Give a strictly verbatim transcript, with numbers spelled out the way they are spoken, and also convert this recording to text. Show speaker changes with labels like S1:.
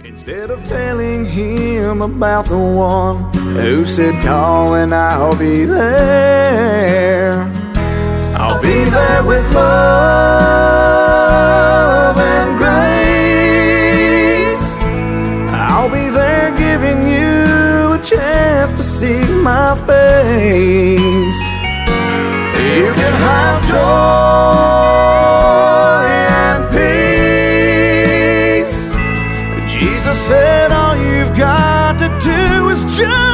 S1: Instead of telling him about the one who said, call and I'll be there. I'll be there with love and grace. I'll be there giving you a chance to see my face. You can have joy and peace. Jesus said all you've got to do is just